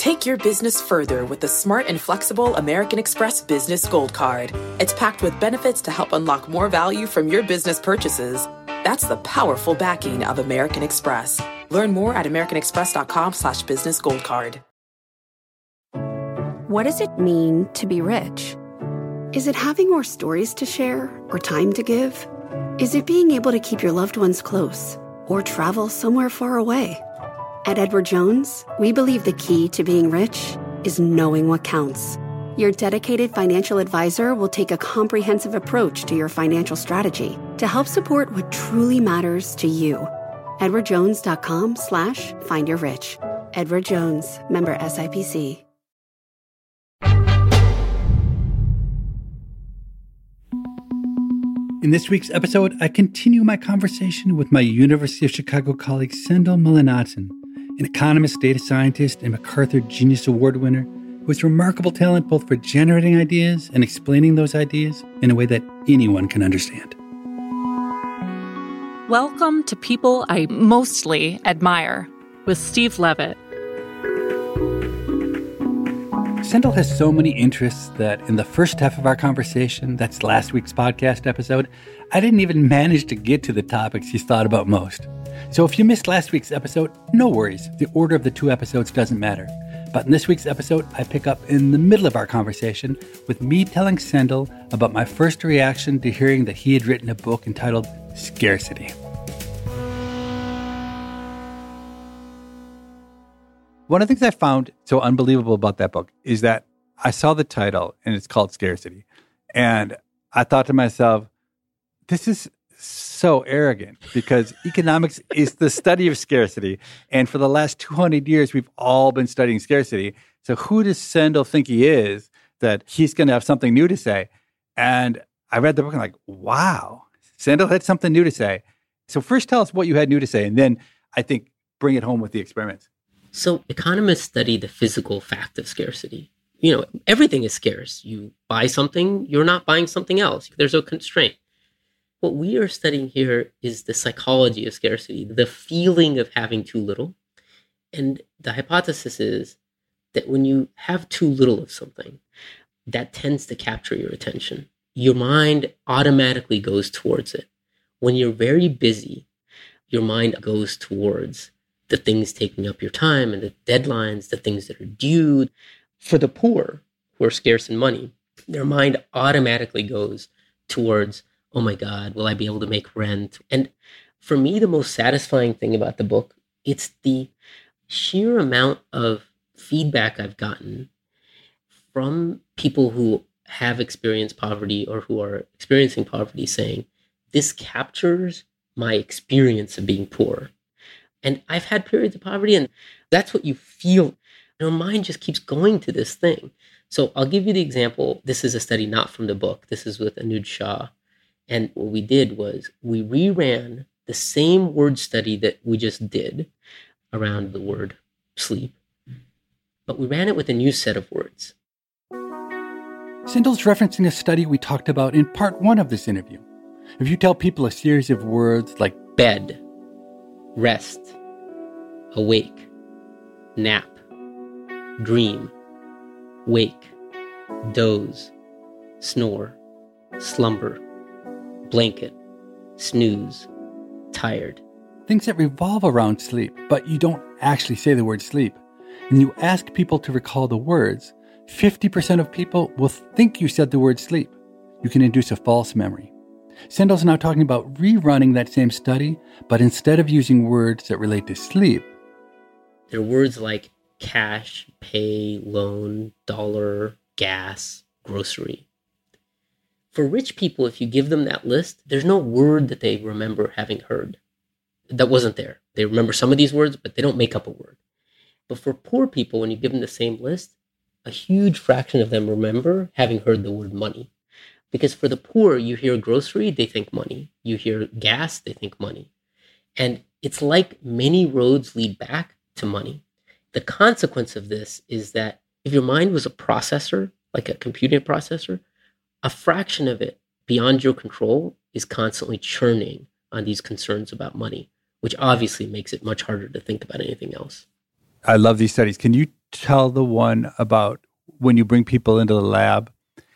Take your business further with the smart and flexible American Express Business Gold Card. It's packed with benefits to help unlock more value from your business purchases. That's the powerful backing of American Express. Learn more at americanexpress.com/businessgoldcard. What does it mean to be rich? Is it having more stories to share or time to give? Is it being able to keep your loved ones close or travel somewhere far away? At Edward Jones, we believe the key to being rich is knowing what counts. Your dedicated financial advisor will take a comprehensive approach to your financial strategy to help support what truly matters to you. EdwardJones.com/findyourrich. Edward Jones, member SIPC. In this week's episode, I continue my conversation with my University of Chicago colleague Sendhil Mullainathan, an economist, data scientist, and MacArthur Genius Award winner who has remarkable talent both for generating ideas and explaining those ideas in a way that anyone can understand. Welcome to People I Mostly Admire with Steve Levitt. Sendhil has so many interests that in the first half of our conversation, that's last week's podcast episode, I didn't even manage to get to the topics he's thought about most. So if you missed last week's episode, no worries. The order of the two episodes doesn't matter. But in this week's episode, I pick up in the middle of our conversation with me telling Sendhil about my first reaction to hearing that he had written a book entitled Scarcity. One of the things I found so unbelievable about that book is that I saw the title and it's called Scarcity. And I thought to myself, this is so arrogant because economics is the study of scarcity. And for the last 200 years, we've all been studying scarcity. So who does Sendhil think he is that he's going to have something new to say? And I read the book and I'm like, wow, Sendhil had something new to say. So first tell us what you had new to say. And then I think bring it home with the experiments. So economists study the physical fact of scarcity. You know, everything is scarce. You buy something, you're not buying something else. There's a constraint. What we are studying here is the psychology of scarcity, the feeling of having too little. And the hypothesis is that when you have too little of something, that tends to capture your attention. Your mind automatically goes towards it. When you're very busy, your mind goes towards the things taking up your time and the deadlines, the things that are due. For the poor who are scarce in money, their mind automatically goes towards, oh my God, will I be able to make rent? And for me, the most satisfying thing about the book, it's the sheer amount of feedback I've gotten from people who have experienced poverty or who are experiencing poverty saying, this captures my experience of being poor. And I've had periods of poverty, and that's what you feel. Your mind just keeps going to this thing. So I'll give you the example. This is a study not from the book. This is with Anuj Shah. And what we did was we reran the same word study that we just did around the word sleep, but we ran it with a new set of words. Sendhil's referencing a study we talked about in part one of this interview. If you tell people a series of words like bed, rest, awake, nap, dream, wake, doze, snore, slumber, blanket, snooze, tired. Things that revolve around sleep, but you don't actually say the word sleep. And you ask people to recall the words, 50% of people will think you said the word sleep. You can induce a false memory. Sendhil's now talking about rerunning that same study, but instead of using words that relate to sleep, there are words like cash, pay, loan, dollar, gas, grocery. For rich people, if you give them that list, there's no word that they remember having heard that wasn't there. They remember some of these words, but they don't make up a word. But for poor people, when you give them the same list, a huge fraction of them remember having heard the word money. Because for the poor, you hear grocery, they think money. You hear gas, they think money. And it's like many roads lead back to money. The consequence of this is that if your mind was a processor, like a computing processor, a fraction of it beyond your control is constantly churning on these concerns about money, which obviously makes it much harder to think about anything else. I love these studies. Can you tell the one about when you bring people into the lab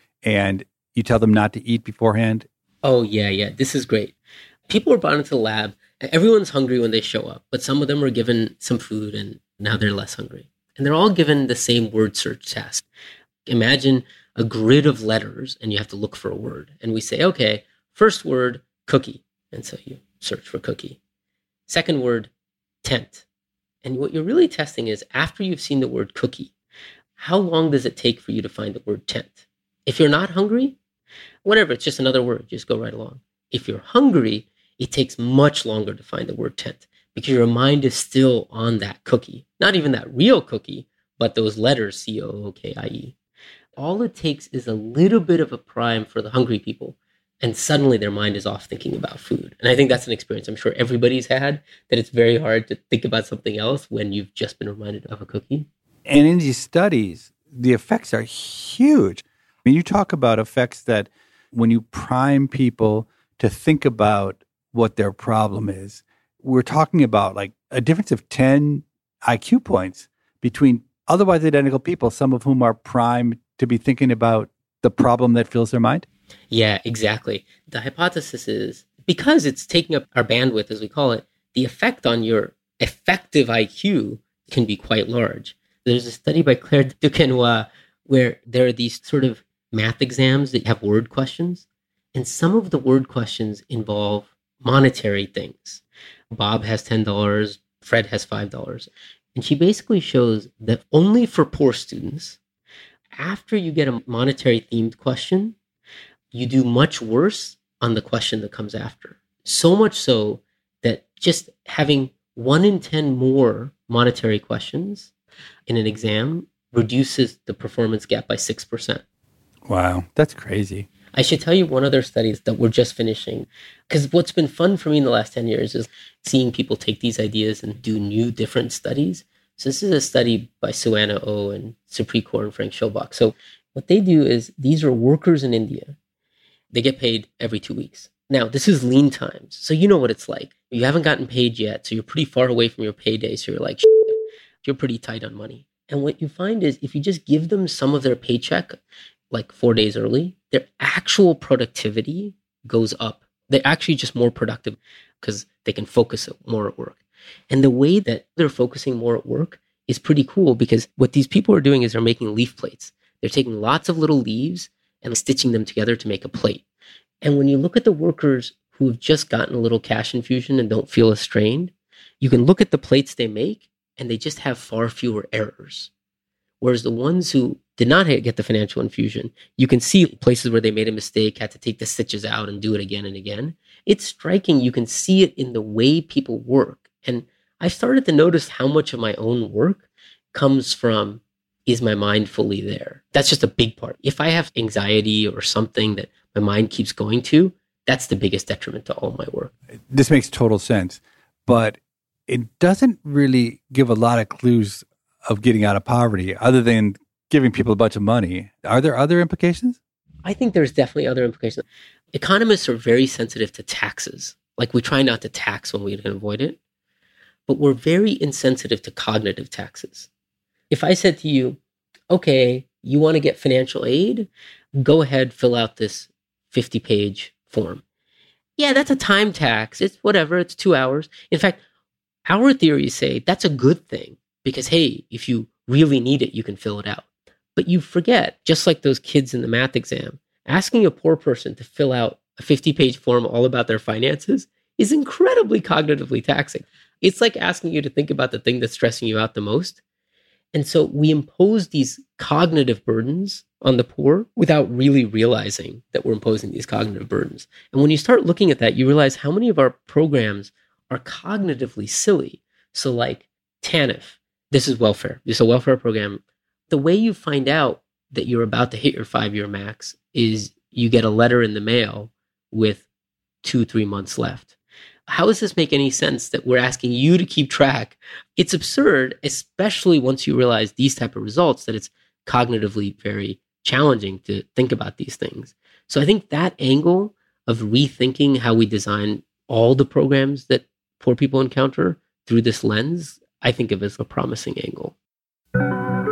and you tell them not to eat beforehand? Oh, yeah. This is great. People are brought into the lab. Everyone's hungry when they show up, but some of them are given some food and now they're less hungry. And they're all given the same word search task. Imagine a grid of letters and you have to look for a word. And we say, okay, first word, cookie. And so you search for cookie. Second word, tent. And what you're really testing is after you've seen the word cookie, how long does it take for you to find the word tent? If you're not hungry, whatever, it's just another word, just go right along. If you're hungry, it takes much longer to find the word tent because your mind is still on that cookie. Not even that real cookie, but those letters, C-O-O-K-I-E. All it takes is a little bit of a prime for the hungry people, and suddenly their mind is off thinking about food. And I think that's an experience I'm sure everybody's had, that it's very hard to think about something else when you've just been reminded of a cookie. And in these studies, the effects are huge. I mean, you talk about effects that when you prime people to think about what their problem is, we're talking about like a difference of 10 IQ points between otherwise identical people, some of whom are primed to be thinking about the problem that fills their mind? Yeah, exactly. The hypothesis is because it's taking up our bandwidth, as we call it, the effect on your effective IQ can be quite large. There's a study by Claire Duquesnoy where there are these sort of math exams that have word questions, and some of the word questions involve monetary things. Bob has $10, Fred has $5. And she basically shows that only for poor students, after you get a monetary themed question, you do much worse on the question that comes after. So much so that just having 1 in 10 more monetary questions in an exam reduces the performance gap by 6%. Wow, that's crazy. I should tell you one other study that we're just finishing, because what's been fun for me in the last 10 years is seeing people take these ideas and do new, different studies. So this is a study by Suanna Oh and Supreet Kaur and Frank Schilbach. So what they do is these are workers in India. They get paid every 2 weeks. Now, this is lean times, so you know what it's like. You haven't gotten paid yet, so you're pretty far away from your payday, so you're like, you're pretty tight on money. And what you find is if you just give them some of their paycheck, like 4 days early, their actual productivity goes up. They're actually just more productive because they can focus more at work. And the way that they're focusing more at work is pretty cool because what these people are doing is they're making leaf plates. They're taking lots of little leaves and stitching them together to make a plate. And when you look at the workers who have just gotten a little cash infusion and don't feel as strained, you can look at the plates they make and they just have far fewer errors. Whereas the ones who did not get the financial infusion, you can see places where they made a mistake, had to take the stitches out and do it again and again. It's striking. You can see it in the way people work. And I started to notice how much of my own work comes from, is my mind fully there? That's just a big part. If I have anxiety or something that my mind keeps going to, that's the biggest detriment to all my work. This makes total sense, but it doesn't really give a lot of clues of getting out of poverty other than giving people a bunch of money. Are there other implications? I think there's definitely other implications. Economists are very sensitive to taxes. Like we try not to tax when we can avoid it, but we're very insensitive to cognitive taxes. If I said to you, okay, you want to get financial aid? Go ahead, fill out this 50-page form. Yeah, that's a time tax. It's whatever. It's 2 hours. In fact, our theories say that's a good thing because, hey, if you really need it, you can fill it out. But you forget, just like those kids in the math exam, asking a poor person to fill out a 50-page form all about their finances is incredibly cognitively taxing. It's like asking you to think about the thing that's stressing you out the most. And so we impose these cognitive burdens on the poor without really realizing that we're imposing these cognitive burdens. And when you start looking at that, you realize how many of our programs are cognitively silly. So like TANF, this is welfare. This is a welfare program. The way you find out that you're about to hit your 5-year max is you get a letter in the mail with 2-3 months left. How does this make any sense that we're asking you to keep track? It's absurd, especially once you realize these type of results, that it's cognitively very challenging to think about these things. So I think that angle of rethinking how we design all the programs that poor people encounter through this lens, I think of as a promising angle.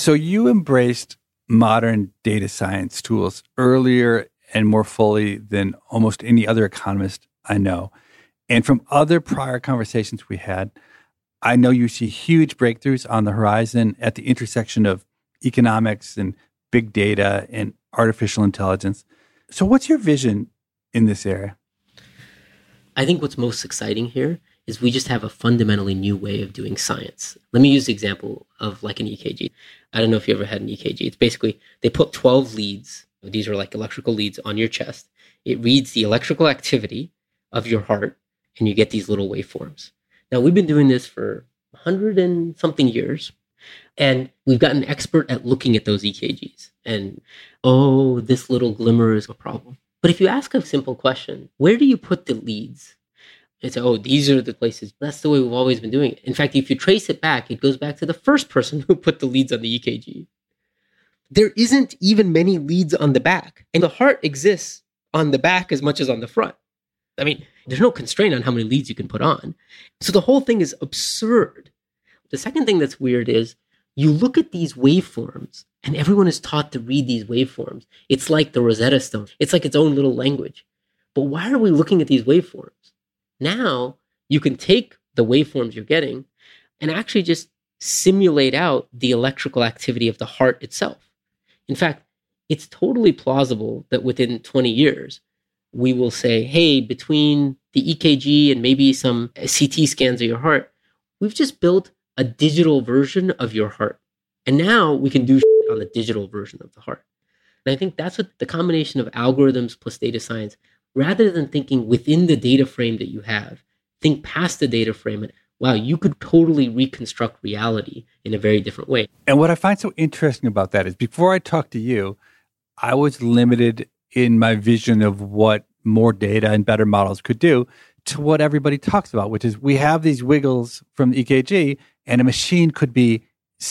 So you embraced modern data science tools earlier and more fully than almost any other economist I know. And from other prior conversations we had, I know you see huge breakthroughs on the horizon at the intersection of economics and big data and artificial intelligence. So what's your vision in this area? I think what's most exciting here is we just have a fundamentally new way of doing science. Let me use the example of like an EKG. I don't know if you ever had an EKG. It's basically, they put 12 leads. These are like electrical leads on your chest. It reads the electrical activity of your heart, and you get these little waveforms. Now, we've been doing this for 100 and something years, and we've gotten expert at looking at those EKGs. And, oh, this little glimmer is a problem. But if you ask a simple question, where do you put the leads? It's, oh, these are the places. That's the way we've always been doing it. In fact, if you trace it back, it goes back to the first person who put the leads on the EKG. There isn't even many leads on the back. And the heart exists on the back as much as on the front. I mean, there's no constraint on how many leads you can put on. So the whole thing is absurd. The second thing that's weird is you look at these waveforms and everyone is taught to read these waveforms. It's like the Rosetta Stone. It's like its own little language. But why are we looking at these waveforms? Now you can take the waveforms you're getting and actually just simulate out the electrical activity of the heart itself. In fact, it's totally plausible that within 20 years, we will say, hey, between the EKG and maybe some CT scans of your heart, we've just built a digital version of your heart. And now we can do on the digital version of the heart. And I think that's what the combination of algorithms plus data science, rather than thinking within the data frame that you have, think past the data frame and, wow, you could totally reconstruct reality in a very different way. And what I find so interesting about that is before I talked to you, I was limited in my vision of what more data and better models could do to what everybody talks about, which is we have these wiggles from the EKG and a machine could be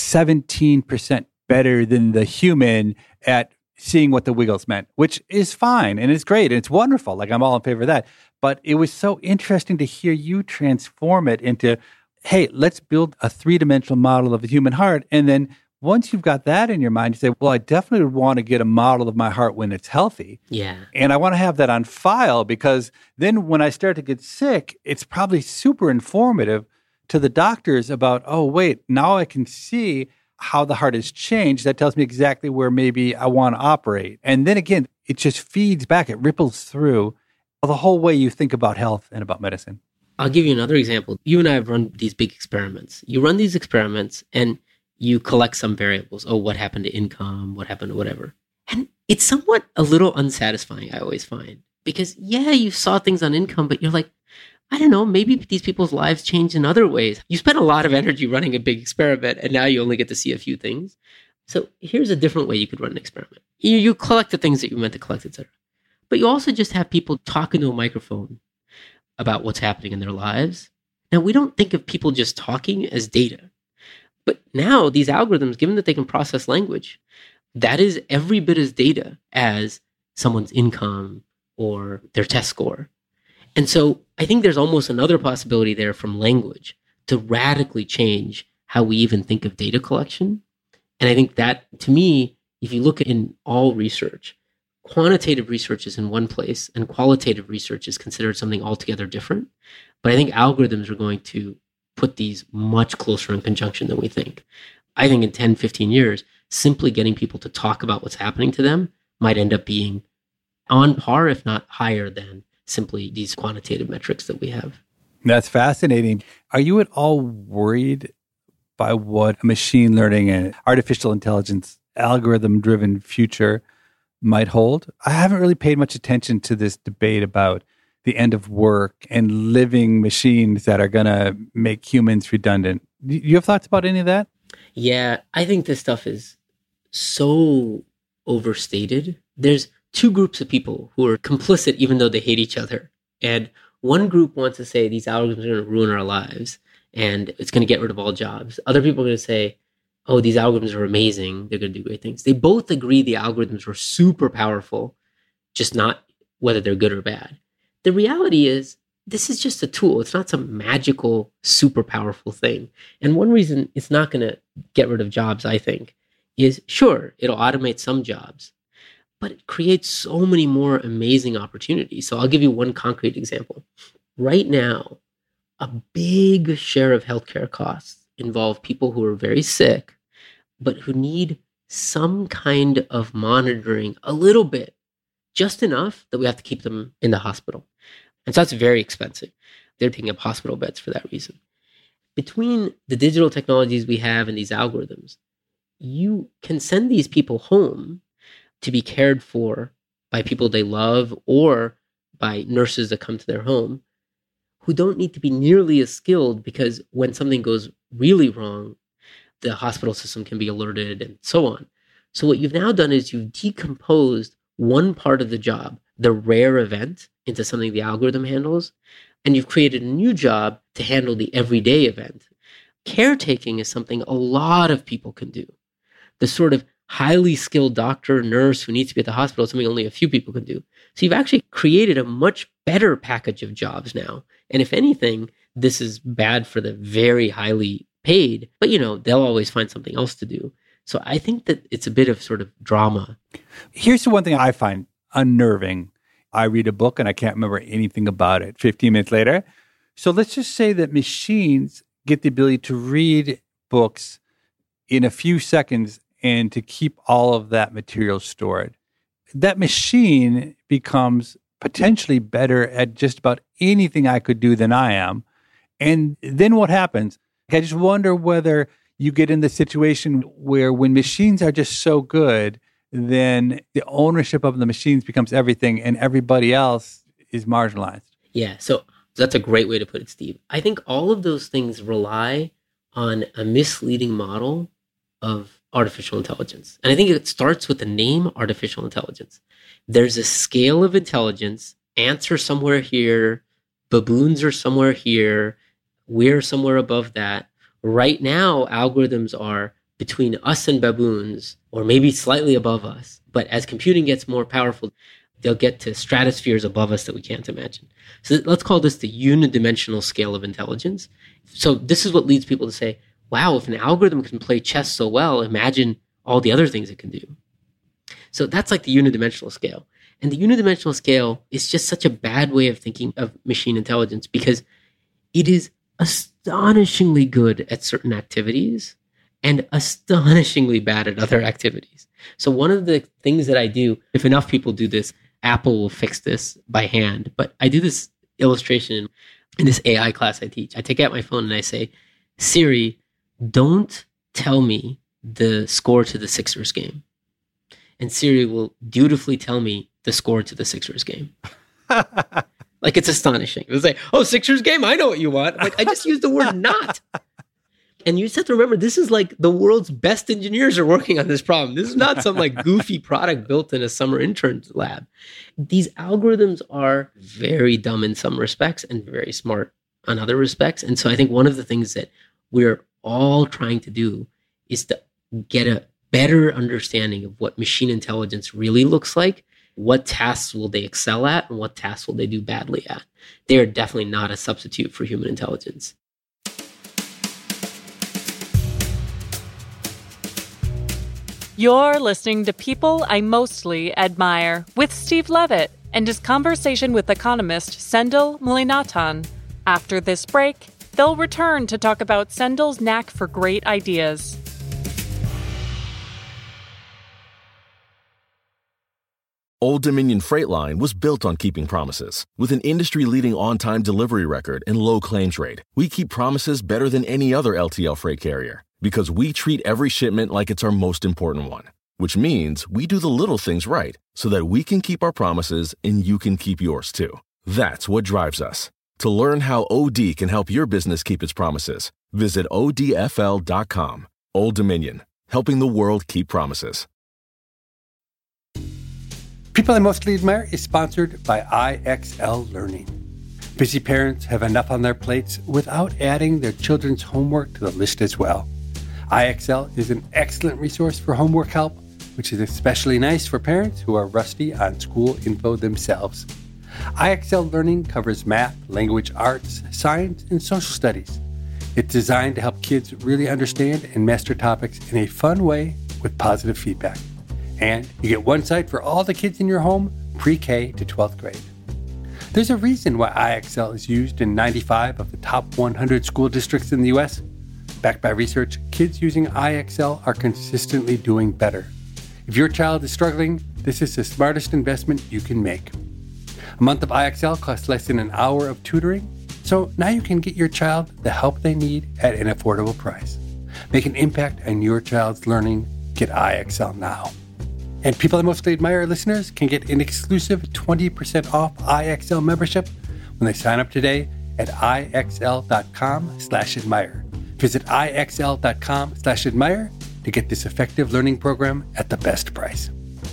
17% better than the human at seeing what the wiggles meant, which is fine and it's great and it's wonderful. Like I'm all in favor of that. But it was so interesting to hear you transform it into, hey, let's build a three-dimensional model of the human heart. And then once you've got that in your mind, you say, well, I definitely want to get a model of my heart when it's healthy. Yeah. And I want to have that on file because then when I start to get sick, it's probably super informative to the doctors about, oh, wait, now I can see how the heart has changed. That tells me exactly where maybe I want to operate. And then again, it just feeds back. It ripples through the whole way you think about health and about medicine. I'll give you another example. You and I have run these big experiments. You run these experiments and you collect some variables. Oh, what happened to income? What happened to whatever? And it's somewhat a little unsatisfying, I always find. Because, yeah, you saw things on income, but you're like, I don't know, maybe these people's lives changed in other ways. You spent a lot of energy running a big experiment, and now you only get to see a few things. So here's a different way you could run an experiment. You collect the things that you meant to collect, et cetera. But you also just have people talking to a microphone about what's happening in their lives. Now, we don't think of people just talking as data. But now these algorithms, given that they can process language, that is every bit as data as someone's income or their test score. And so I think there's almost another possibility there from language to radically change how we even think of data collection. And I think that, to me, if you look in all research, quantitative research is in one place and qualitative research is considered something altogether different. But I think algorithms are going to put these much closer in conjunction than we think. I think in 10, 15 years, simply getting people to talk about what's happening to them might end up being on par, if not higher than simply these quantitative metrics that we have. That's fascinating. Are you at all worried by what machine learning and artificial intelligence algorithm-driven future might hold? I haven't really paid much attention to this debate about the end of work and living machines that are going to make humans redundant. Do you have thoughts about any of that? Yeah, I think this stuff is so overstated. There's two groups of people who are complicit even though they hate each other. And one group wants to say these algorithms are going to ruin our lives and it's going to get rid of all jobs. Other people are going to say, oh, these algorithms are amazing. They're going to do great things. They both agree the algorithms were super powerful, just not whether they're good or bad. The reality is this is just a tool. It's not some magical, super powerful thing. And one reason it's not going to get rid of jobs, I think, is, sure, it'll automate some jobs, but it creates so many more amazing opportunities. So I'll give you one concrete example. Right now, a big share of healthcare costs involve people who are very sick, but who need some kind of monitoring a little bit, just enough that we have to keep them in the hospital. And so that's very expensive. They're taking up hospital beds for that reason. Between the digital technologies we have and these algorithms, you can send these people home to be cared for by people they love or by nurses that come to their home who don't need to be nearly as skilled, because when something goes really wrong, the hospital system can be alerted and so on. So what you've now done is you've decomposed one part of the job, the rare event, into something the algorithm handles, and you've created a new job to handle the everyday event. Caretaking is something a lot of people can do. The sort of highly skilled doctor, nurse who needs to be at the hospital is something only a few people can do. So you've actually created a much better package of jobs now. And if anything, this is bad for the very highly paid, but they'll always find something else to do. So I think that it's a bit of sort of drama. Here's the one thing I find unnerving. I read a book and I can't remember anything about it 15 minutes later. So let's just say that machines get the ability to read books in a few seconds and to keep all of that material stored. That machine becomes potentially better at just about anything I could do than I am. And then what happens? I just wonder whether you get in the situation where when machines are just so good, then the ownership of the machines becomes everything and everybody else is marginalized. Yeah, so that's a great way to put it, Steve. I think all of those things rely on a misleading model of artificial intelligence. And I think it starts with the name artificial intelligence. There's a scale of intelligence. Ants are somewhere here. Baboons are somewhere here. We're somewhere above that. Right now, algorithms are between us and baboons, or maybe slightly above us. But as computing gets more powerful, they'll get to stratospheres above us that we can't imagine. So let's call this the unidimensional scale of intelligence. So this is what leads people to say, wow, if an algorithm can play chess so well, imagine all the other things it can do. So that's like the unidimensional scale. And the unidimensional scale is just such a bad way of thinking of machine intelligence because it is astonishingly good at certain activities and astonishingly bad at other activities. So one of the things that I do, if enough people do this, Apple will fix this by hand. But I do this illustration in this AI class I teach. I take out my phone and I say, Siri, don't tell me the score to the Sixers game. And Siri will dutifully tell me the score to the Sixers game. Like, it's astonishing. It's like, oh, Sixers game? I know what you want. Like, I just used the word not. And you just have to remember, this is like the world's best engineers are working on this problem. This is not some like goofy product built in a summer intern's lab. These algorithms are very dumb in some respects and very smart on other respects. And so I think one of the things that we're all trying to do is to get a better understanding of what machine intelligence really looks like. What tasks will they excel at and what tasks will they do badly at? They are definitely not a substitute for human intelligence. You're listening to People I Mostly Admire with Steve Levitt and his conversation with economist Sendhil Mullainathan. After this break, they'll return to talk about Sendhil's knack for great ideas. Old Dominion Freight Line was built on keeping promises. With an industry-leading on-time delivery record and low claims rate, we keep promises better than any other LTL freight carrier. Because we treat every shipment like it's our most important one. Which means we do the little things right so that we can keep our promises and you can keep yours too. That's what drives us. To learn how OD can help your business keep its promises, visit odfl.com. Old Dominion, helping the world keep promises. People I Mostly Admire is sponsored by IXL Learning. Busy parents have enough on their plates without adding their children's homework to the list as well. IXL is an excellent resource for homework help, which is especially nice for parents who are rusty on school info themselves. IXL Learning covers math, language arts, science, and social studies. It's designed to help kids really understand and master topics in a fun way with positive feedback. And you get one site for all the kids in your home, pre-K to 12th grade. There's a reason why IXL is used in 95 of the top 100 school districts in the U.S. Backed by research, kids using IXL are consistently doing better. If your child is struggling, this is the smartest investment you can make. A month of IXL costs less than an hour of tutoring, so now you can get your child the help they need at an affordable price. Make an impact on your child's learning. Get IXL now. And People I Mostly Admire listeners can get an exclusive 20% off IXL membership when they sign up today at IXL.com/admire. Visit IXL.com/admire to get this effective learning program at the best price.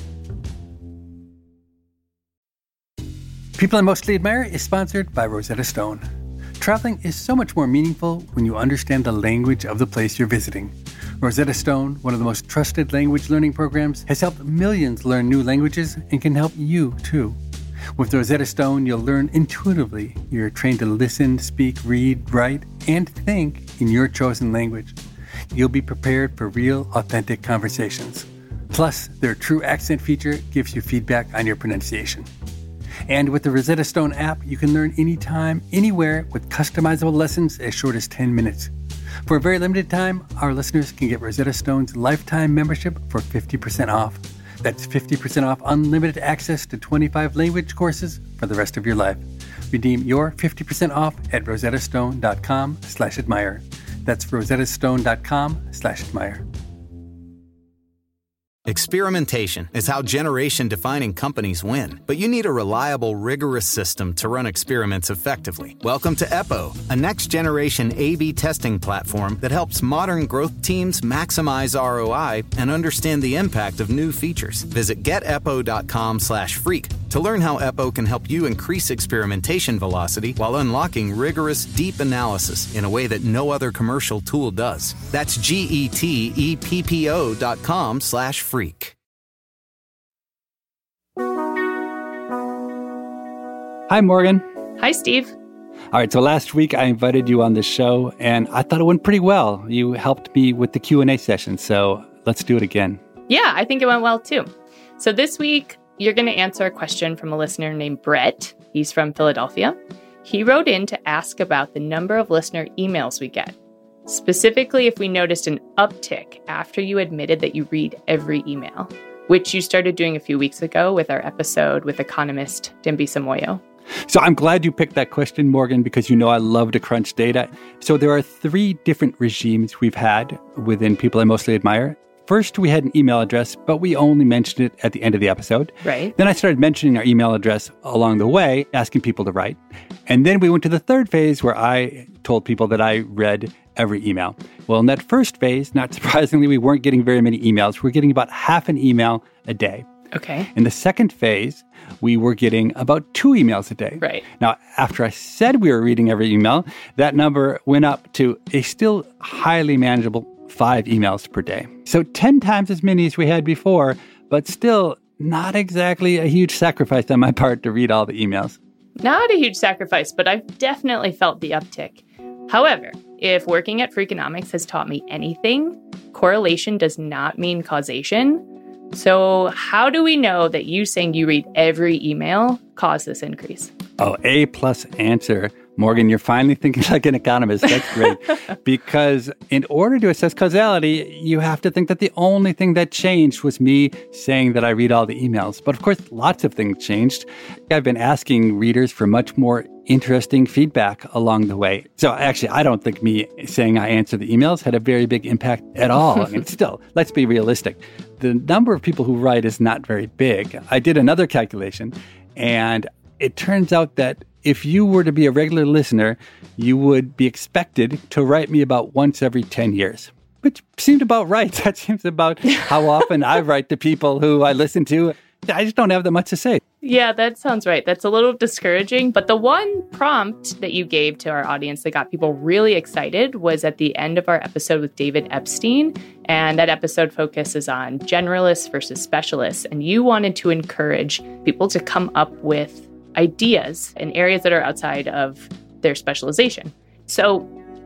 People I Mostly Admire is sponsored by Rosetta Stone. Traveling is so much more meaningful when you understand the language of the place you're visiting. Rosetta Stone, one of the most trusted language learning programs, has helped millions learn new languages and can help you too. With Rosetta Stone, you'll learn intuitively. You're trained to listen, speak, read, write, and think in your chosen language. You'll be prepared for real, authentic conversations. Plus, their True Accent feature gives you feedback on your pronunciation. And with the Rosetta Stone app, you can learn anytime, anywhere with customizable lessons as short as 10 minutes. For a very limited time, our listeners can get Rosetta Stone's lifetime membership for 50% off. That's 50% off unlimited access to 25 language courses for the rest of your life. Redeem your 50% off at rosettastone.com/admire. That's rosettastone.com/admire. Experimentation is how generation-defining companies win. But you need a reliable, rigorous system to run experiments effectively. Welcome to EPO, a next-generation A/B testing platform that helps modern growth teams maximize ROI and understand the impact of new features. Visit getepo.com/freak to learn how EPO can help you increase experimentation velocity while unlocking rigorous, deep analysis in a way that no other commercial tool does. That's GETEPPO.com/freak. Hi, Morgan. Hi, Steve. All right, so last week I invited you on the show, and I thought it went pretty well. You helped me with the Q&A session, so let's do it again. Yeah, I think it went well, too. So this week, you're going to answer a question from a listener named Brett. He's from Philadelphia. He wrote in to ask about the number of listener emails we get. Specifically, if we noticed an uptick after you admitted that you read every email, which you started doing a few weeks ago with our episode with economist Dambisa Moyo. So I'm glad you picked that question, Morgan, because you know I love to crunch data. So there are 3 different regimes we've had within People I Mostly Admire. First, we had an email address, but we only mentioned it at the end of the episode. Right. Then I started mentioning our email address along the way, asking people to write. And then we went to the third phase where I told people that I read every email. Well, in that first phase, not surprisingly, we weren't getting very many emails. We're getting about half an email a day. Okay. In the second phase, we were getting about 2 emails a day. Right. Now, after I said we were reading every email, that number went up to a still highly manageable 5 emails per day. So 10 times as many as we had before, but still not exactly a huge sacrifice on my part to read all the emails. Not a huge sacrifice, but I've definitely felt the uptick. However, if working at Freakonomics has taught me anything, correlation does not mean causation. So how do we know that you saying you read every email caused this increase? Oh, A+ answer. Morgan, you're finally thinking like an economist. That's great. Because in order to assess causality, you have to think that the only thing that changed was me saying that I read all the emails. But of course, lots of things changed. I've been asking readers for much more interesting feedback along the way. So actually, I don't think me saying I answer the emails had a very big impact at all. I mean, still, let's be realistic. The number of people who write is not very big. I did another calculation, and it turns out that if you were to be a regular listener, you would be expected to write me about once every 10 years, which seemed about right. That seems about how often I write to people who I listen to. I just don't have that much to say. Yeah, that sounds right. That's a little discouraging. But the one prompt that you gave to our audience that got people really excited was at the end of our episode with David Epstein. And that episode focuses on generalists versus specialists. And you wanted to encourage people to come up with ideas in areas that are outside of their specialization. So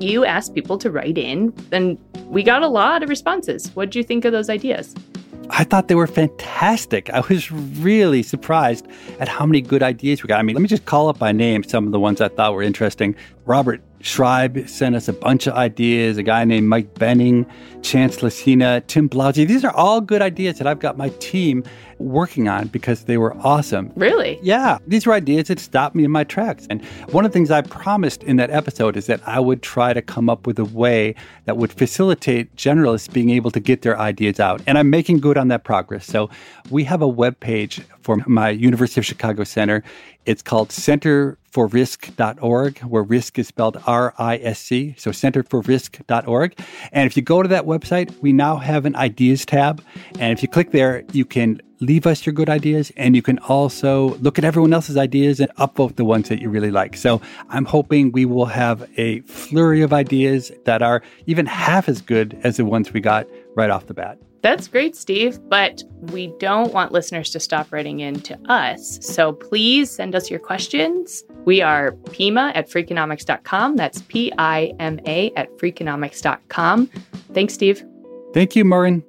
You asked people to write in, and we got a lot of responses. What did you think of those ideas? I thought they were fantastic. I was really surprised at how many good ideas we got. I mean, let me just call up by name some of the ones I thought were interesting. Robert Schreib sent us a bunch of ideas. A guy named Mike Benning, Chance Lucina, Tim Blauzy. These are all good ideas that I've got my team working on because they were awesome. Really? Yeah. These were ideas that stopped me in my tracks. And one of the things I promised in that episode is that I would try to come up with a way that would facilitate generalists being able to get their ideas out. And I'm making good on that progress. So we have a webpage for my University of Chicago Center. It's called centerforrisc.org, where RISC is spelled RISC, so centerforrisc.org. And if you go to that website, we now have an ideas tab. And if you click there, you can leave us your good ideas, and you can also look at everyone else's ideas and upvote the ones that you really like. So I'm hoping we will have a flurry of ideas that are even half as good as the ones we got right off the bat. That's great, Steve, but we don't want listeners to stop writing in to us. So please send us your questions. We are pima@freakonomics.com. That's PIMA at freakonomics.com. Thanks, Steve. Thank you, Maureen.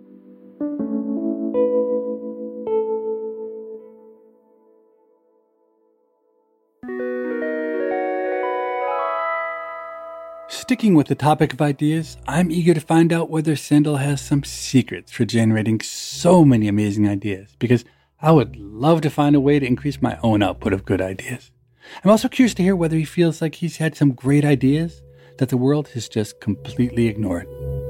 Sticking with the topic of ideas, I'm eager to find out whether Sendle has some secrets for generating so many amazing ideas, because I would love to find a way to increase my own output of good ideas. I'm also curious to hear whether he feels like he's had some great ideas that the world has just completely ignored.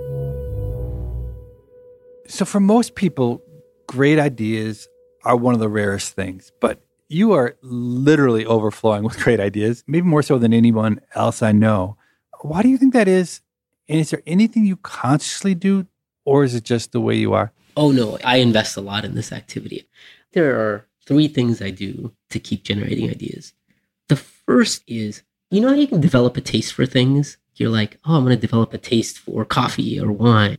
So for most people, great ideas are one of the rarest things, but you are literally overflowing with great ideas, maybe more so than anyone else I know. Why do you think that is? And is there anything you consciously do, or is it just the way you are? Oh, no, I invest a lot in this activity. There are 3 things I do to keep generating ideas. The first is, you know how you can develop a taste for things? You're like, oh, I'm going to develop a taste for coffee or wine.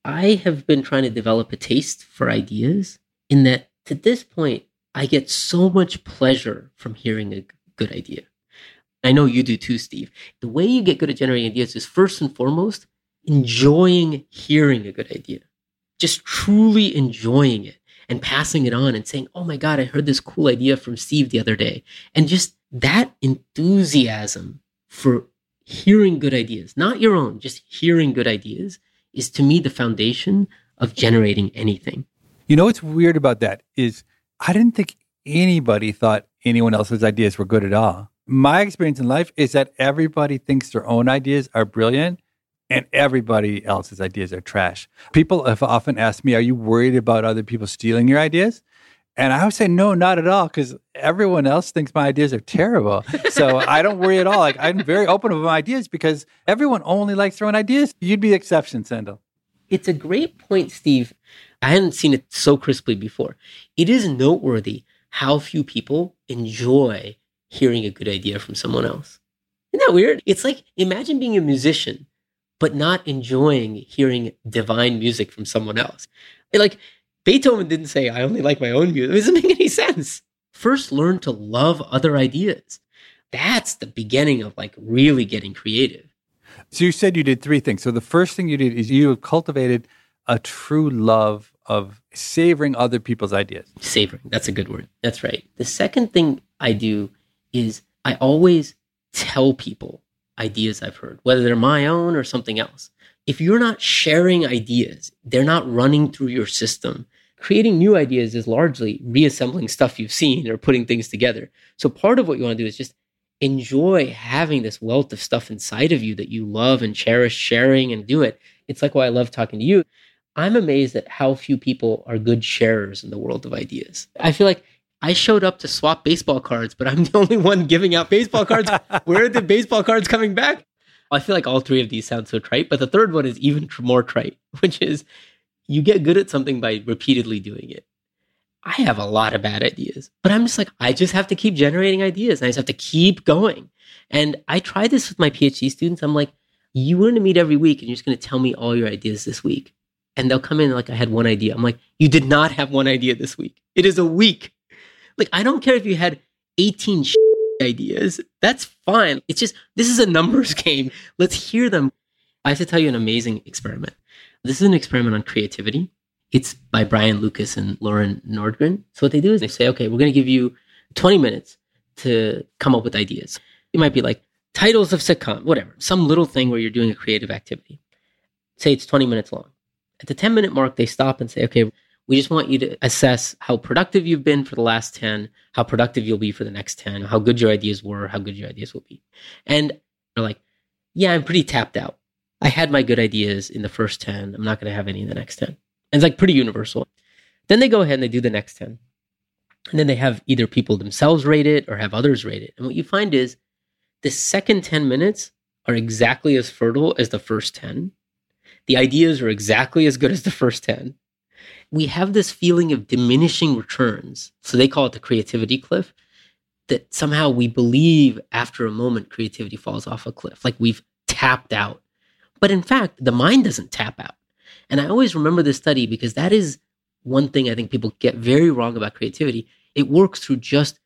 I have been trying to develop a taste for ideas in that to this point, I get so much pleasure from hearing a good idea. I know you do too, Steve. The way you get good at generating ideas is first and foremost, enjoying hearing a good idea. Just truly enjoying it and passing it on and saying, oh my God, I heard this cool idea from Steve the other day. And just that enthusiasm for hearing good ideas, not your own, just hearing good ideas, is to me the foundation of generating anything. You know what's weird about that is I didn't think anybody thought anyone else's ideas were good at all. My experience in life is that everybody thinks their own ideas are brilliant and everybody else's ideas are trash. People have often asked me, are you worried about other people stealing your ideas? And I would say, no, not at all, because everyone else thinks my ideas are terrible. So I don't worry at all. Like, I'm very open about my ideas because everyone only likes their own ideas. You'd be the exception, Sendle. It's a great point, Steve. I hadn't seen it so crisply before. It is noteworthy how few people enjoy hearing a good idea from someone else. Isn't that weird? It's like, imagine being a musician, but not enjoying hearing divine music from someone else. Like, Beethoven didn't say, I only like my own music. It doesn't make any sense. First, learn to love other ideas. That's the beginning of like really getting creative. So you said you did 3 things. So the first thing you did is you cultivated a true love of savoring other people's ideas. Savoring, that's a good word. That's right. The second thing I do is I always tell people ideas I've heard, whether they're my own or something else. If you're not sharing ideas, they're not running through your system. Creating new ideas is largely reassembling stuff you've seen or putting things together. So part of what you want to do is just enjoy having this wealth of stuff inside of you that you love and cherish sharing and do it. It's like why I love talking to you. I'm amazed at how few people are good sharers in the world of ideas. I feel like I showed up to swap baseball cards, but I'm the only one giving out baseball cards. Where are the baseball cards coming back? I feel like all 3 of these sound so trite, but the third one is even more trite, which is you get good at something by repeatedly doing it. I have a lot of bad ideas, but I'm just like, I just have to keep generating ideas and I just have to keep going. And I try this with my PhD students. I'm like, you want to meet every week and you're just going to tell me all your ideas this week. And they'll come in like, I had 1 idea. I'm like, you did not have 1 idea this week. It is a week. Like, I don't care if you had 18 ideas. That's fine. It's just, this is a numbers game. Let's hear them. I have to tell you an amazing experiment. This is an experiment on creativity. It's by Brian Lucas and Lauren Nordgren. So what they do is they say, okay, we're going to give you 20 minutes to come up with ideas. It might be like titles of sitcom, whatever, some little thing where you're doing a creative activity. Say it's 20 minutes long. At the 10-minute mark, they stop and say, okay, we just want you to assess how productive you've been for the last 10, how productive you'll be for the next 10, how good your ideas were, how good your ideas will be. And they're like, yeah, I'm pretty tapped out. I had my good ideas in the first 10. I'm not going to have any in the next 10. And it's like pretty universal. Then they go ahead and they do the next 10. And then they have either people themselves rate it or have others rate it. And what you find is the second 10 minutes are exactly as fertile as the first 10. The ideas are exactly as good as the first 10. We have this feeling of diminishing returns. So they call it the creativity cliff, that somehow we believe after a moment creativity falls off a cliff, like we've tapped out. But in fact, the mind doesn't tap out. And I always remember this study because that is one thing I think people get very wrong about creativity. It works through just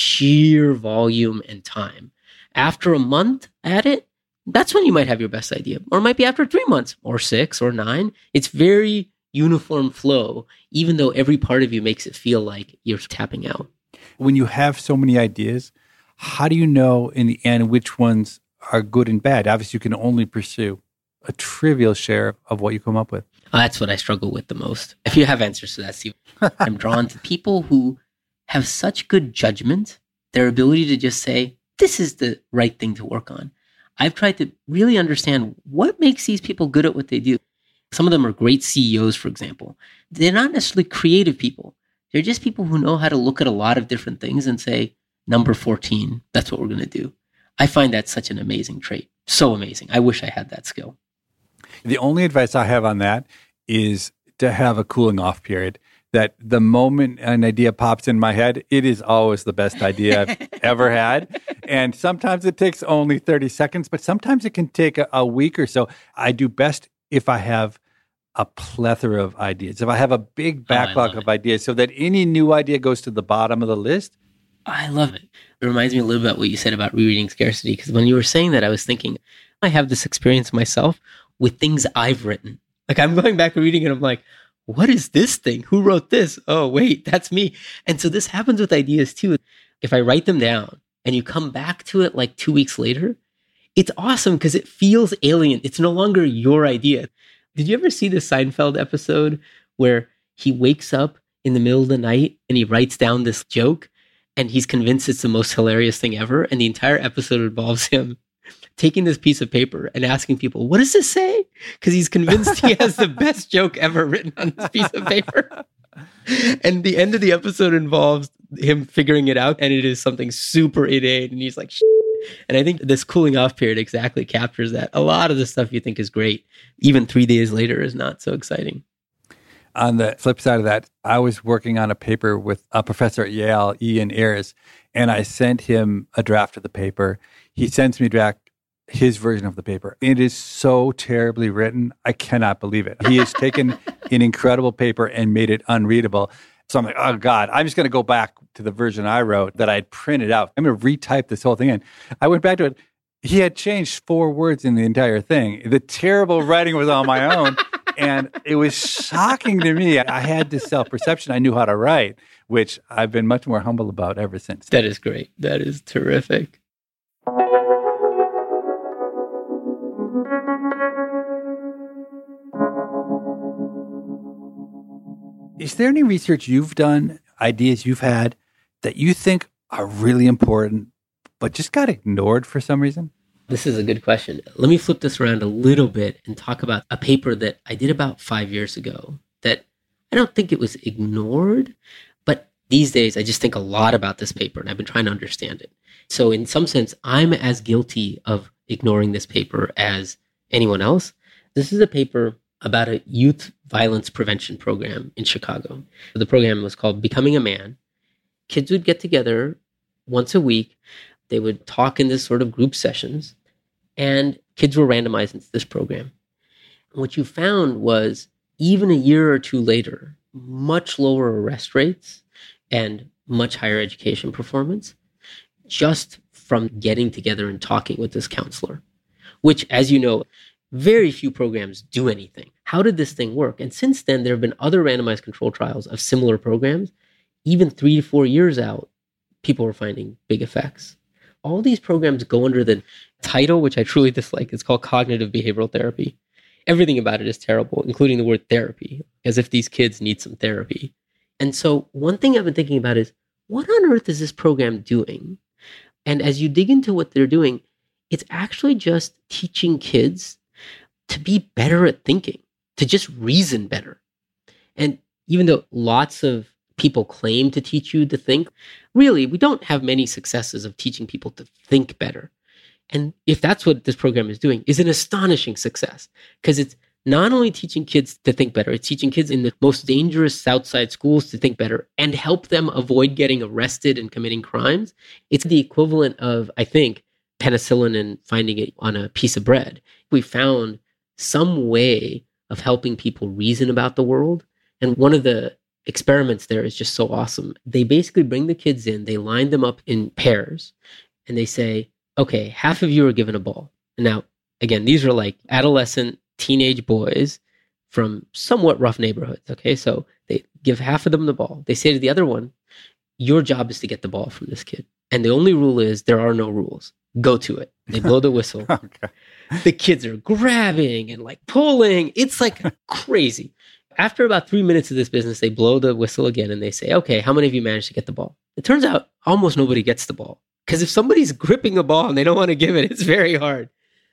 sheer volume and time. After a month at it, that's when you might have your best idea. Or it might be after 3 months or 6 or 9. It's very uniform flow, even though every part of you makes it feel like you're tapping out. When you have so many ideas, how do you know in the end which ones are good and bad? Obviously, you can only pursue a trivial share of what you come up with. That's what I struggle with the most. If you have answers to that, Steve, I'm drawn to people who have such good judgment, their ability to just say, this is the right thing to work on. I've tried to really understand what makes these people good at what they do. Some of them are great CEOs, for example. They're not necessarily creative people. They're just people who know how to look at a lot of different things and say, number 14, that's what we're going to do. I find that such an amazing trait. So amazing. I wish I had that skill. The only advice I have on that is to have a cooling off period. That the moment an idea pops in my head, it is always the best idea I've ever had. And sometimes it takes only 30 seconds, but sometimes it can take a week or so. I do best if I have a plethora of ideas, if I have a big backlog of ideas so that any new idea goes to the bottom of the list. I love it. It reminds me a little bit about what you said about rereading Scarcity, because when you were saying that, I was thinking, I have this experience myself with things I've written. Like I'm going back and reading it, I'm like, what is this thing? Who wrote this? Oh, wait, that's me. And so this happens with ideas too. If I write them down and you come back to it like 2 weeks later, it's awesome because it feels alien. It's no longer your idea. Did you ever see the Seinfeld episode where he wakes up in the middle of the night and he writes down this joke and he's convinced it's the most hilarious thing ever? And the entire episode involves him taking this piece of paper and asking people, what does this say? Because he's convinced he has the best joke ever written on this piece of paper. And the end of the episode involves him figuring it out, and it is something super inane. And he's like, shit. And I think this cooling off period exactly captures that. A lot of the stuff you think is great, even 3 days later, is not so exciting. On the flip side of that, I was working on a paper with a professor at Yale, Ian Ayres, and I sent him a draft of the paper. He sends me back his version of the paper. It is so terribly written. I cannot believe it. He has taken an incredible paper and made it unreadable. So I'm like, oh God, I'm just going to go back to the version I wrote that I'd printed out. I'm going to retype this whole thing in. I went back to it. He had changed 4 words in the entire thing. The terrible writing was on my own. And it was shocking to me. I had this self-perception. I knew how to write, which I've been much more humble about ever since. That is great. That is terrific. Is there any research you've done, ideas you've had that you think are really important, but just got ignored for some reason? This is a good question. Let me flip this around a little bit and talk about a paper that I did about 5 years ago that I don't think it was ignored, but these days I just think a lot about this paper and I've been trying to understand it. So in some sense, I'm as guilty of ignoring this paper as anyone else. This is a paper about a youth violence prevention program in Chicago. The program was called Becoming a Man. Kids would get together once a week. They would talk in this sort of group sessions, and kids were randomized into this program. And what you found was, even a year or two later, much lower arrest rates and much higher education performance, just from getting together and talking with this counselor, which, as you know, very few programs do anything. How did this thing work? And since then, there have been other randomized control trials of similar programs. Even 3 to 4 years out, people were finding big effects. All these programs go under the title, which I truly dislike. It's called cognitive behavioral therapy. Everything about it is terrible, including the word therapy, as if these kids need some therapy. And so one thing I've been thinking about is, what on earth is this program doing? And as you dig into what they're doing, it's actually just teaching kids to be better at thinking, to just reason better. And even though lots of people claim to teach you to think, really, we don't have many successes of teaching people to think better. And if that's what this program is doing, is an astonishing success, because it's not only teaching kids to think better, it's teaching kids in the most dangerous South Side schools to think better and help them avoid getting arrested and committing crimes. It's the equivalent of, I think, penicillin and finding it on a piece of bread. We found some way of helping people reason about the world. And one of the experiments there is just so awesome. They basically bring the kids in, they line them up in pairs, and they say, okay, half of you are given a ball. And now, again, these are like adolescent, teenage boys from somewhat rough neighborhoods. Okay, so they give half of them the ball. They say to the other one, your job is to get the ball from this kid. And the only rule is there are no rules. Go to it. They blow the whistle. Okay. The kids are grabbing and like pulling. It's like crazy. After about 3 minutes of this business, they blow the whistle again and they say, okay, how many of you managed to get the ball? It turns out almost nobody gets the ball. Because if somebody's gripping a ball and they don't want to give it, it's very hard.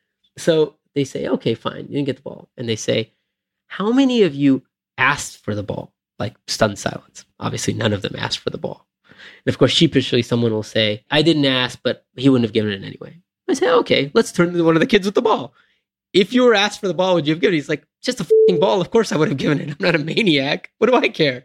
So they say, okay, fine, you didn't get the ball. And they say, how many of you asked for the ball? Like stunned silence. Obviously, none of them asked for the ball. And of course, sheepishly, someone will say, I didn't ask, but he wouldn't have given it anyway. I say, okay, let's turn to one of the kids with the ball. If you were asked for the ball, would you have given it? He's like, just a f***ing ball. Of course I would have given it. I'm not a maniac. What do I care?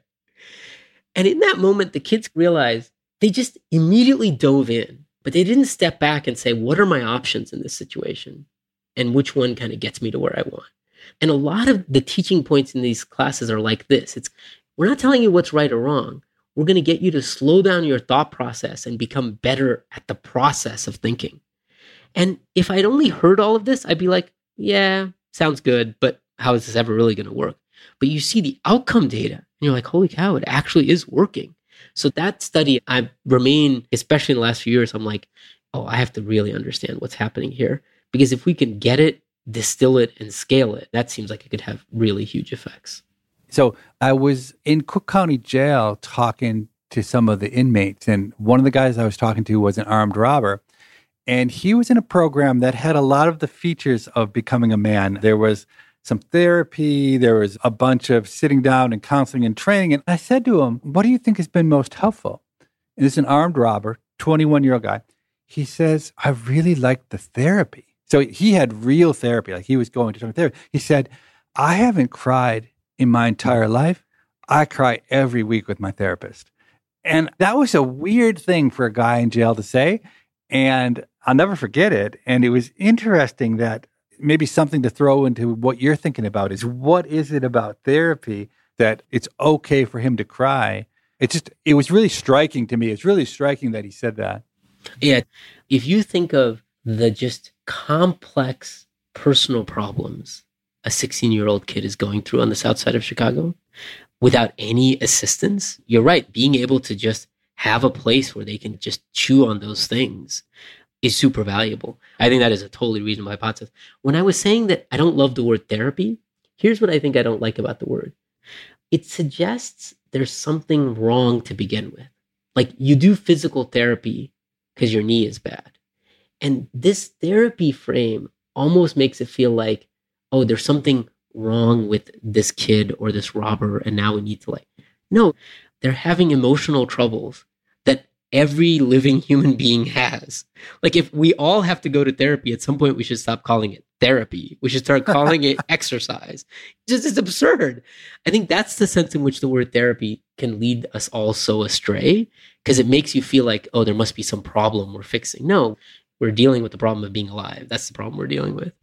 And in that moment, the kids realized they just immediately dove in, but they didn't step back and say, what are my options in this situation? And which one kind of gets me to where I want? And a lot of the teaching points in these classes are like this. We're not telling you what's right or wrong. We're going to get you to slow down your thought process and become better at the process of thinking. And if I'd only heard all of this, I'd be like, yeah, sounds good, but how is this ever really going to work? But you see the outcome data, and you're like, holy cow, it actually is working. So that study, I remain, especially in the last few years, I'm like, oh, I have to really understand what's happening here. Because if we can get it, distill it, and scale it, that seems like it could have really huge effects. So I was in Cook County Jail talking to some of the inmates, and one of the guys I was talking to was an armed robber. And he was in a program that had a lot of the features of becoming a man. There was some therapy, there was a bunch of sitting down and counseling and training. And I said to him, what do you think has been most helpful? And it's an armed robber, 21-year-old guy. He says, I really liked the therapy. So he had real therapy, like he was going to some therapy. He said, I haven't cried in my entire life. I cry every week with my therapist. And that was a weird thing for a guy in jail to say. And I'll never forget it. And it was interesting that maybe something to throw into what you're thinking about is, what is it about therapy that it's okay for him to cry? It was really striking to me. It's really striking that he said that. Yeah. If you think of the just complex personal problems a 16-year-old kid is going through on the south side of Chicago without any assistance, you're right. Being able to just have a place where they can just chew on those things is super valuable. I think that is a totally reasonable hypothesis. When I was saying that I don't love the word therapy, here's what I think I don't like about the word. It suggests there's something wrong to begin with. Like you do physical therapy because your knee is bad. And this therapy frame almost makes it feel like, oh, there's something wrong with this kid or this robber, and now we need to no, they're having emotional troubles that every living human being has. Like if we all have to go to therapy, at some point we should stop calling it therapy. We should start calling it exercise. It's absurd. I think that's the sense in which the word therapy can lead us all so astray, because it makes you feel like, oh, there must be some problem we're fixing. No, we're dealing with the problem of being alive. That's the problem we're dealing with.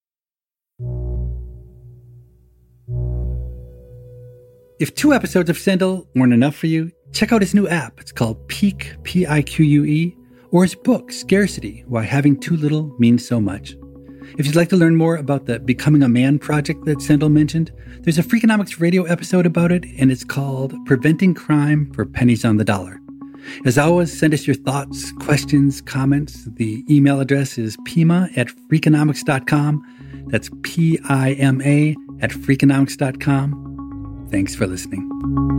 If 2 episodes of Sendel weren't enough for you, check out his new app. It's called Pique, Pique, or his book, Scarcity, Why Having Too Little Means So Much. If you'd like to learn more about the Becoming a Man project that Sendhil mentioned, there's a Freakonomics radio episode about it, and it's called Preventing Crime for Pennies on the Dollar. As always, send us your thoughts, questions, comments. The email address is pima@freakonomics.com. That's PIMA@freakonomics.com. Thanks for listening.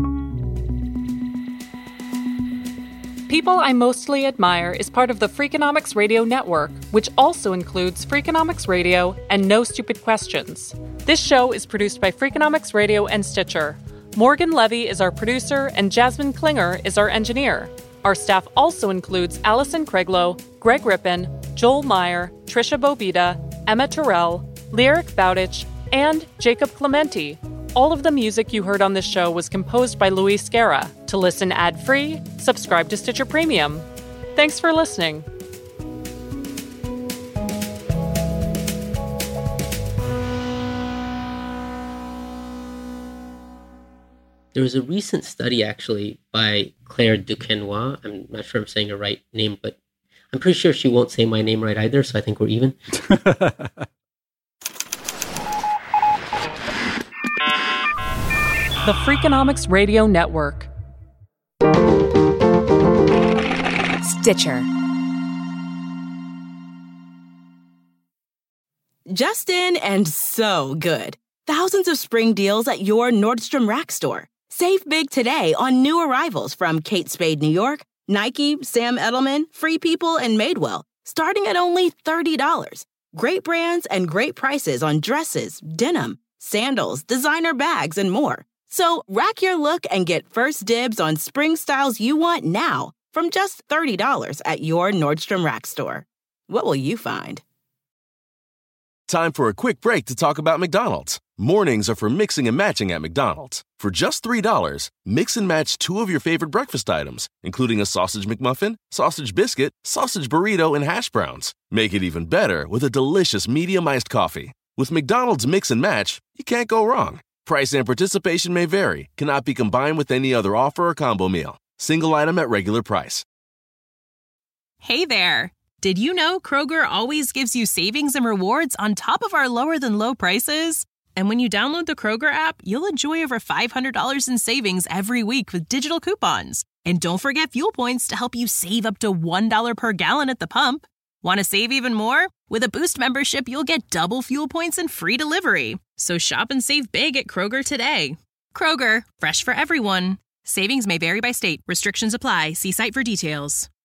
People I Mostly Admire is part of the Freakonomics Radio Network, which also includes Freakonomics Radio and No Stupid Questions. This show is produced by Freakonomics Radio and Stitcher. Morgan Levy is our producer, and Jasmine Klinger is our engineer. Our staff also includes Allison Craiglow, Greg Rippin, Joel Meyer, Trisha Bobita, Emma Terrell, Lyric Bowditch, and Jacob Clementi. All of the music you heard on this show was composed by Luis Guerra. To listen ad-free, subscribe to Stitcher Premium. Thanks for listening. There was a recent study, actually, by Claire Duquesnoy. I'm not sure I'm saying her right name, but I'm pretty sure she won't say my name right either, so I think we're even. The Freakonomics Radio Network. Stitcher. Justin and so good. Thousands of spring deals at your Nordstrom Rack store. Save big today on new arrivals from Kate Spade New York, Nike, Sam Edelman, Free People, and Madewell, starting at only $30. Great brands and great prices on dresses, denim, sandals, designer bags, and more. So rack your look and get first dibs on spring styles you want now from just $30 at your Nordstrom Rack store. What will you find? Time for a quick break to talk about McDonald's. Mornings are for mixing and matching at McDonald's. For just $3, mix and match 2 of your favorite breakfast items, including a sausage McMuffin, sausage biscuit, sausage burrito, and hash browns. Make it even better with a delicious medium iced coffee. With McDonald's Mix and Match, you can't go wrong. Price and participation may vary. Cannot be combined with any other offer or combo meal. Single item at regular price. Hey there. Did you know Kroger always gives you savings and rewards on top of our lower-than-low prices? And when you download the Kroger app, you'll enjoy over $500 in savings every week with digital coupons. And don't forget fuel points to help you save up to $1 per gallon at the pump. Want to save even more? With a Boost membership, you'll get double fuel points and free delivery. So shop and save big at Kroger today. Kroger, fresh for everyone. Savings may vary by state. Restrictions apply. See site for details.